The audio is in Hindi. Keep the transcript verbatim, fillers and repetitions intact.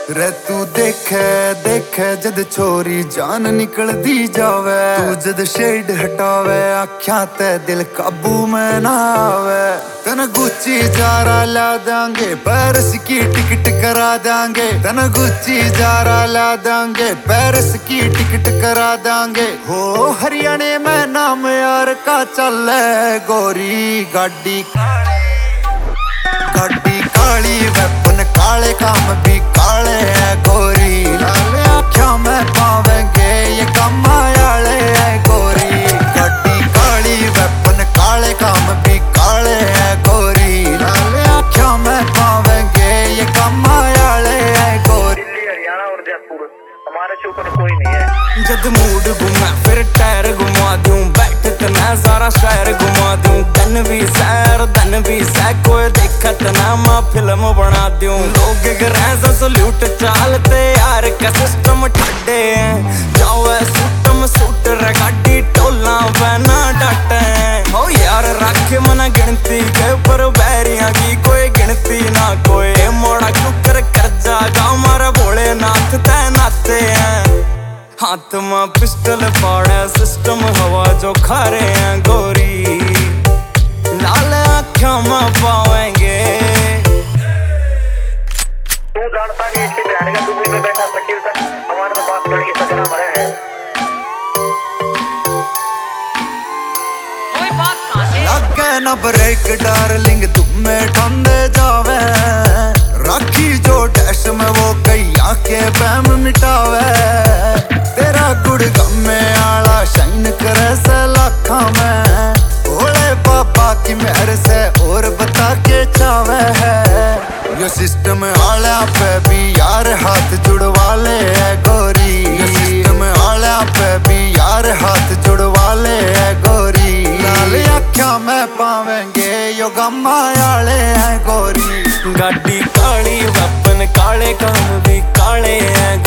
रे तू देखे देखे जद छोरी जान निकलदी जावे, तू जद शेड हटावे आख्या ते दिल काबू में ना आवे। तन गुच्ची जारा ला देंगे, पेरिस की टिकट करा देंगे। तन गुच्ची जारा ला देंगे, पेरिस की टिकट करा देंगे। हो हरियाणे में नाम यार का चले गोरी गाड़ी गाड़ी काली वेपन काले काम भी काले है गोरी। लाले आँखों में पावेंगे ये काम आले है गोरी। गाड़ी काली वेपन काले काम भी काले है गोरी। लाले आँखों में पावेंगे ये काम आले है गोरी। दिल्ली हरियाणा और जयपुर हमारे से ऊपर कोई नहीं है। जद मूड घुमा फिर टायर घुमा दूं, बैठक ना सारा शहर घुमा दूं। धन भी सैर धन भी सै कोई देखत ना मैं फिल्म बना दूं। लोग गरे सल्यूट चालते यार का सिस्टम ठड्डे जाओ सूटम सूट गाड़ी टोला बना डटे। हो यार रख मना गिनती के पर बैरियां की कोई गिनती ना कोई। मोड़ा कुकर कर जागा मारा भोलेनाथ तैनाते हैं। हाथ में पिस्टल पाड़े सिस्टम हवा जो खा रहे हैं गोरी। लाल आँखों में पावेंगे। तू जानता नहीं इसके ध्यान का दुबई में बैठा वकील तक हमारे तो बात करके सजना मरे हैं। लगे ना ब्रेक डार्लिंग तुम्हें ठंडे जावे। राखी जो डैश में वो कई आके बैम मिटावे। तेरा गुड़ गमे आला शाइन करे से लाखा में। भोले पापा की मेहर से और बता के चावे है। यो सिस्टम आला पे भी यार हाथ जुड़वा ले है गोरी। यो सिस्टम आला पे भी यार हाथ जुड़वा ले है गोरी। लाल आँखों में पावेंगे यो गम्मा आले है गोरी। गाड़ी काली वेपन काले काम भी काले हैं